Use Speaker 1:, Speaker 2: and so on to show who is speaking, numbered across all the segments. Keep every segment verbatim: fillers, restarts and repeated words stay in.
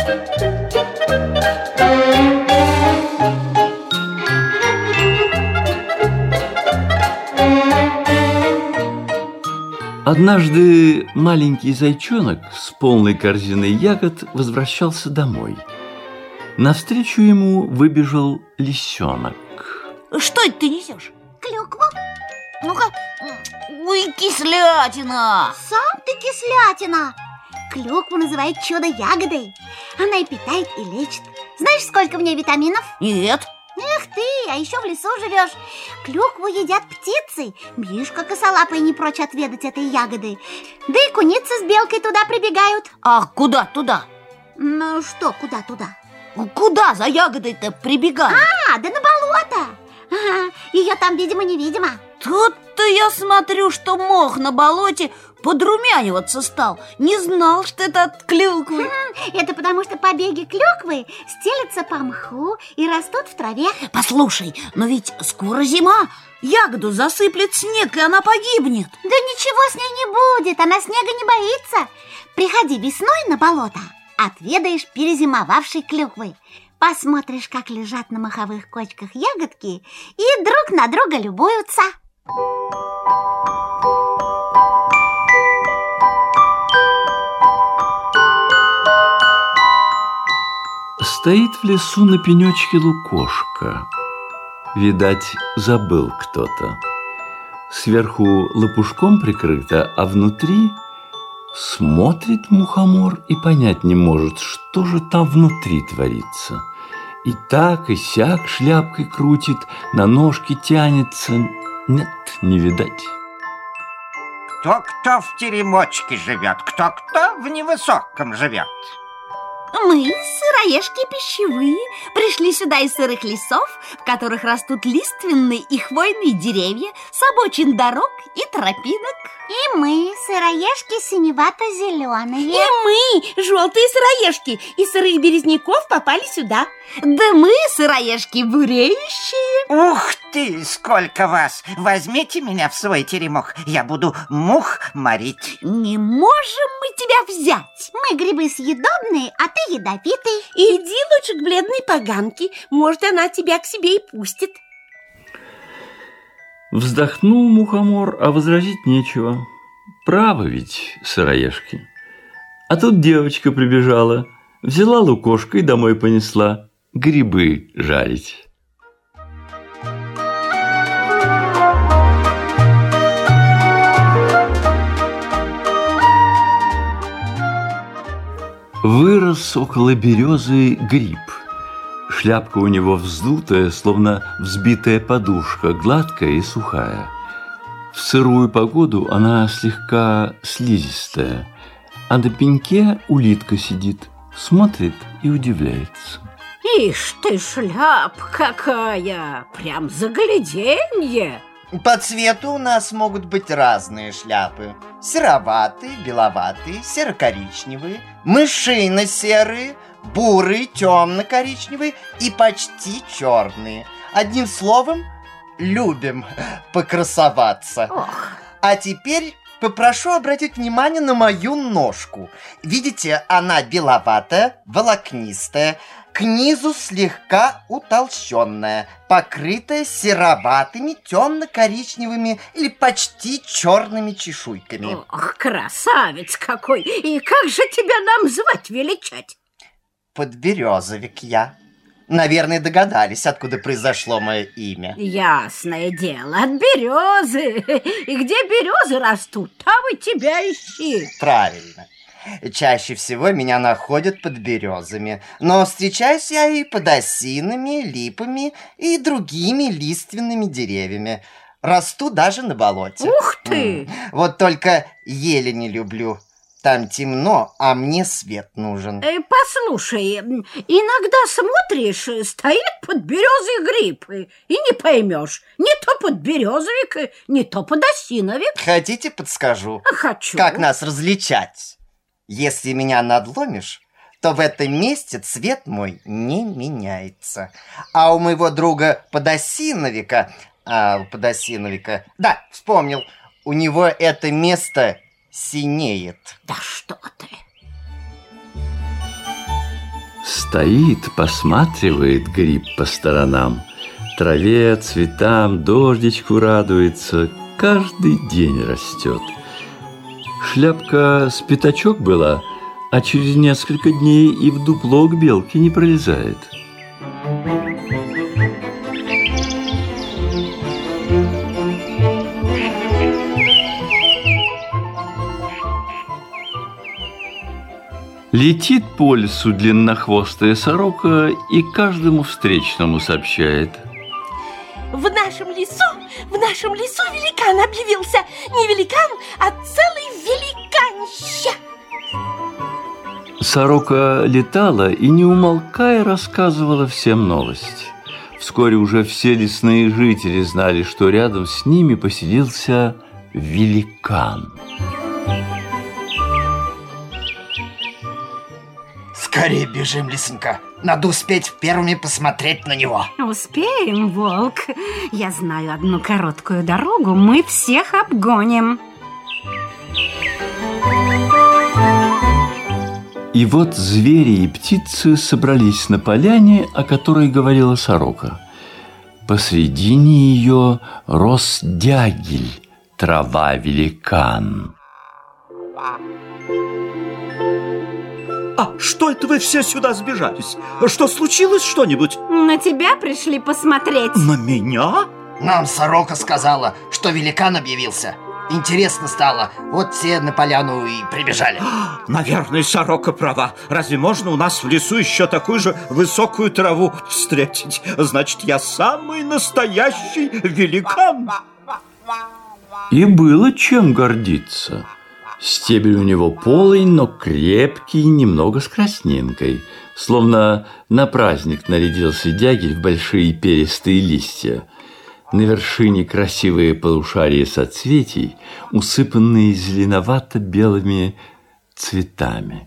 Speaker 1: Однажды маленький зайчонок с полной корзиной ягод возвращался домой. Навстречу ему выбежал лисенок.
Speaker 2: Что это ты несешь?
Speaker 3: Клюкву.
Speaker 2: Ну-ка, ой, кислятина.
Speaker 3: Сам ты кислятина. Клюкву называют чудо-ягодой. Она и питает, и лечит. Знаешь, сколько в ней витаминов?
Speaker 2: Нет.
Speaker 3: Эх ты, а еще в лесу живешь. Клюкву едят птицы. Мишка косолапый не прочь отведать этой ягоды. Да и куницы с белкой туда прибегают.
Speaker 2: А куда туда?
Speaker 3: Ну что, куда туда?
Speaker 2: Куда за ягодой-то прибегают?
Speaker 3: А, да на болото. Ага, ее там, видимо-невидимо.
Speaker 2: Тут-то я смотрю, что мох на болоте подрумяниваться стал. Не знал, что это от клюквы.
Speaker 3: Это потому, что побеги клюквы стелятся по мху и растут в траве.
Speaker 2: Послушай, но ведь скоро зима. Ягоду засыплет снег, и она погибнет.
Speaker 3: Да ничего с ней не будет, она снега не боится. Приходи весной на болото, отведаешь перезимовавшей клюквы. Посмотришь, как лежат на моховых кочках ягодки и друг на друга любуются.
Speaker 1: Стоит в лесу на пенечке лукошка. Видать, забыл кто-то. Сверху лопушком прикрыто, а внутри смотрит мухомор и понять не может, что же там внутри творится. И так, и сяк шляпкой крутит, на ножки тянется. Нет, не видать.
Speaker 4: Кто-кто в теремочке живет, кто-кто в невысоком живет.
Speaker 3: Мы, сыроежки пищевые, пришли сюда из сырых лесов, в которых растут лиственные и хвойные деревья, с обочин дорог и тропинок. И мы, сыроежки синевато-зеленые.
Speaker 5: И мы, желтые сыроежки, из сырых березняков попали сюда.
Speaker 3: Да мы, сыроежки буреющие.
Speaker 4: Ух ты, сколько вас! Возьмите меня в свой теремок, я буду мух морить.
Speaker 3: Не можем мы тебя взять. Мы грибы съедобные, а ты ядовитый.
Speaker 5: Иди лучше к бледной поганке, может, она тебя к себе и пустит.
Speaker 1: Вздохнул мухомор, а возразить нечего. Право ведь, сыроежки. А тут девочка прибежала, взяла лукошко и домой понесла грибы жарить. Вырос около березы гриб. Шляпка у него вздутая, словно взбитая подушка, гладкая и сухая. В сырую погоду она слегка слизистая, а на пеньке улитка сидит, смотрит и удивляется.
Speaker 5: Ишь ты, шляпа какая! Прям загляденье!
Speaker 6: По цвету у нас могут быть разные шляпы. Сероватые, беловатые, серо-коричневые, мышино-серые, бурые, темно-коричневые и почти черные. Одним словом, любим покрасоваться.
Speaker 5: Ох.
Speaker 6: А теперь попрошу обратить внимание на мою ножку. Видите, она беловатая, волокнистая, к низу слегка утолщенная, покрытая сероватыми, темно-коричневыми или почти черными чешуйками.
Speaker 5: Ох, красавец какой! И как же тебя нам звать, величать?
Speaker 6: Подберезовик я. Наверное, догадались, откуда произошло мое имя.
Speaker 5: Ясное дело, от березы. И где березы растут, там и тебя ищи.
Speaker 6: Правильно. Чаще всего меня находят под березами, но встречаюсь я и под осинами, липами и другими лиственными деревьями. Rасту даже на болоте.
Speaker 5: Ух ты!
Speaker 6: Вот только ели не люблю. Там темно, а мне свет нужен.
Speaker 5: Э, послушай, иногда смотришь, стоит под березой гриб, и не поймешь, не то подберезовик, не то подосиновик.
Speaker 6: Хотите, подскажу?
Speaker 5: Хочу.
Speaker 6: Как нас различать? Если меня надломишь, то в этом месте цвет мой не меняется. А у моего друга подосиновика, а у подосиновика, да, вспомнил, у него это место синеет.
Speaker 5: Да что ты!
Speaker 1: Стоит, посматривает гриб по сторонам. Траве, цветам, дождичку радуется. Каждый день растет. Шляпка с пятачок была, а через несколько дней и в дупло к белке не пролезает. Летит по лесу длиннохвостая сорока и каждому встречному сообщает:
Speaker 7: в нашем лесу, в нашем лесу великан объявился. Не великан, а целый великанище.
Speaker 1: Сорока летала и, не умолкая, рассказывала всем новость. Вскоре уже все лесные жители знали, что рядом с ними поселился великан.
Speaker 6: Скорее бежим, лисенька. Надо успеть первыми посмотреть на него.
Speaker 5: Успеем, волк. Я знаю одну короткую дорогу. Мы всех обгоним.
Speaker 1: И вот звери и птицы собрались на поляне, о которой говорила сорока. Посредине ее рос дягиль, трава-великан.
Speaker 8: А что это вы все сюда сбежались? Что, случилось что-нибудь?
Speaker 5: На тебя пришли посмотреть.
Speaker 8: На меня?
Speaker 6: Нам сорока сказала, что великан объявился. Интересно стало, вот все на поляну и прибежали.
Speaker 8: Наверное, сорока права. Разве можно у нас в лесу еще такую же высокую траву встретить? Значит, я самый настоящий великан.
Speaker 1: И было чем гордиться. Стебель у него полый, но крепкий, немного с краснинкой. Словно на праздник нарядился дягиль в большие перистые листья. На вершине красивые полушария соцветий, усыпанные зеленовато-белыми цветами.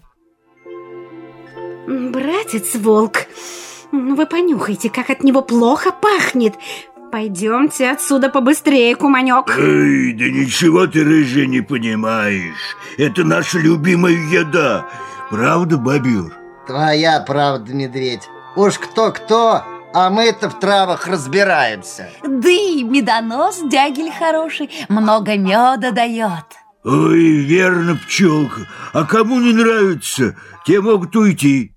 Speaker 5: Братец волк, вы понюхайте, как от него плохо пахнет. Пойдемте отсюда побыстрее, куманек.
Speaker 9: Эй, да ничего ты, рыжий, не понимаешь. Это наша любимая еда. Правда, бобер?
Speaker 6: Твоя правда, медведь. Уж кто-кто, а мы-то в травах разбираемся.
Speaker 2: Да и медонос дягиль хороший, много меда дает.
Speaker 9: Ой, верно, пчелка. А кому не нравится, те могут уйти.